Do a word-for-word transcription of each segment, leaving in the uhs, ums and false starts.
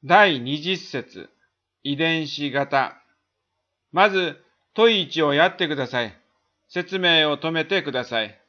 だいにじゅっ節、遺伝子型。まず、問いいちをやってください。説明を止めてください。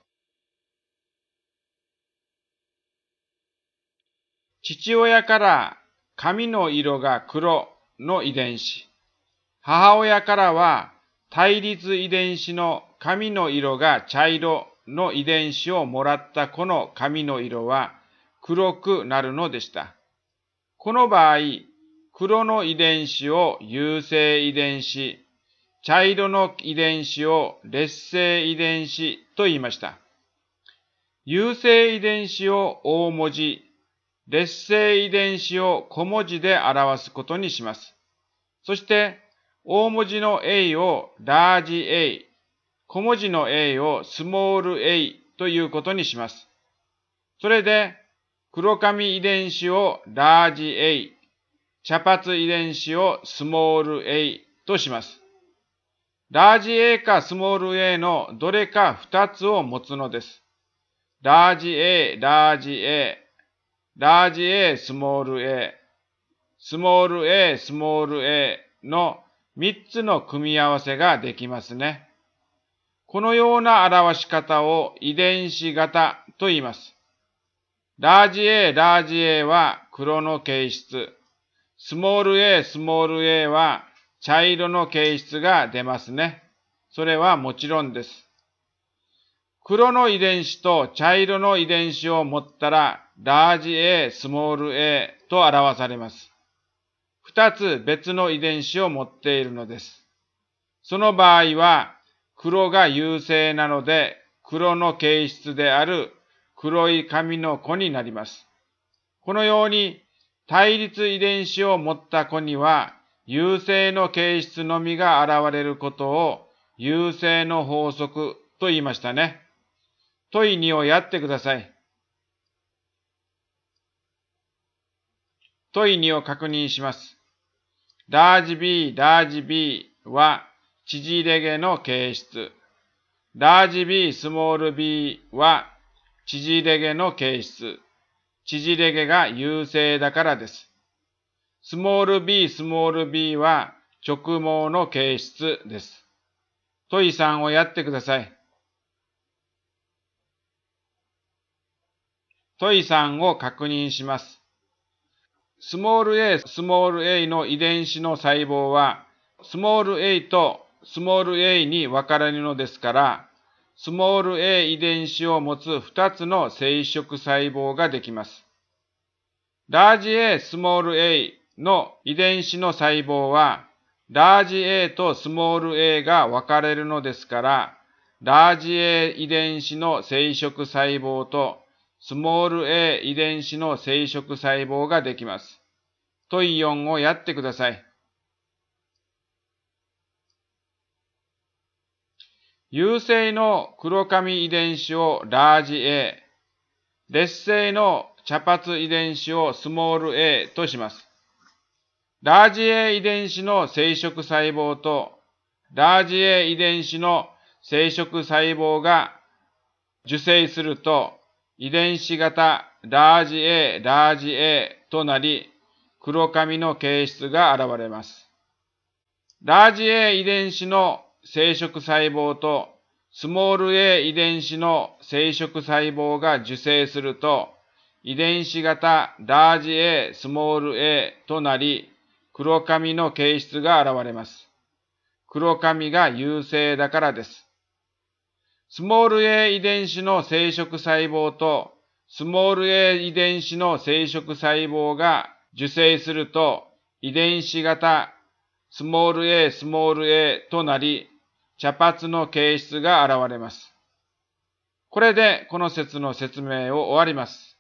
父親から髪の色が黒の遺伝子。母親からは対立遺伝子の髪の色が茶色の遺伝子をもらったこの髪の色は黒くなるのでした。この場合、黒の遺伝子を有性遺伝子、茶色の遺伝子を劣性遺伝子と言いました。有性遺伝子を大文字、劣性遺伝子を小文字で表すことにします。そして、大文字の A をラージ A、小文字の A をスモール A ということにします。それで、黒髪遺伝子をラージ A、茶髪遺伝子をスモール A とします。ラージ A かスモール A のどれかふたつを持つのです。ラージ A、ラージ A、ラージ A、スモール A、スモール A、スモール A のみっつの組み合わせができますね。このような表し方を遺伝子型と言います。ラージ A、ラージ A は黒の形質。スモール A、スモール A は茶色の形質が出ますね。それはもちろんです。黒の遺伝子と茶色の遺伝子を持ったら、ラージ A、スモール A と表されます。二つ別の遺伝子を持っているのです。その場合は、黒が優勢なので、黒の形質である黒い髪の子になります。このように、対立遺伝子を持った子には、優勢の形質のみが現れることを、優勢の法則と言いましたね。問いにをやってください。問いにを確認します。ラージ B、ラージ B は縮れ毛の形質。ラージ B、スモール b は縮れ毛の形質。縮れ毛が優勢だからです。スモール b、スモール b は直毛の形質です。問いさんをやってください。問いさんを確認します。スモール A、スモール A の遺伝子の細胞は、スモール A とスモール A に分かれるのですから、スモール A 遺伝子を持つふたつの生殖細胞ができます。ラージ A、スモール A の遺伝子の細胞は、ラージ A とスモール A が分かれるのですから、ラージ A 遺伝子の生殖細胞とスモール A 遺伝子の生殖細胞ができます。問いよんをやってください。優勢の黒髪遺伝子をラージ A、劣勢の茶髪遺伝子をスモール A とします。ラージ A 遺伝子の生殖細胞とラージ A 遺伝子の生殖細胞が受精すると遺伝子型ラージ A、ラージ A となり黒髪の形質が現れます。ラージ A 遺伝子の生殖細胞とスモール A 遺伝子の生殖細胞が受精すると遺伝子型ラージ A、スモール A となり黒髪の形質が現れます。黒髪が優勢だからです。スモール A 遺伝子の生殖細胞とスモール A 遺伝子の生殖細胞が受精すると遺伝子型スモール A、スモール A となり茶髪の形質が現れます。これでこの説の説明を終わります。